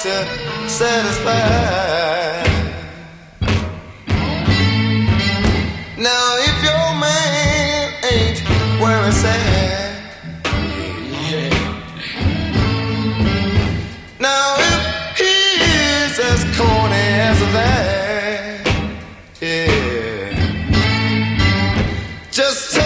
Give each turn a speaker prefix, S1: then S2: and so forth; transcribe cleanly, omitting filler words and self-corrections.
S1: to satisfy. Now if your man ain't worried sad, yeah. Now if he's as corny as that, yeah. Just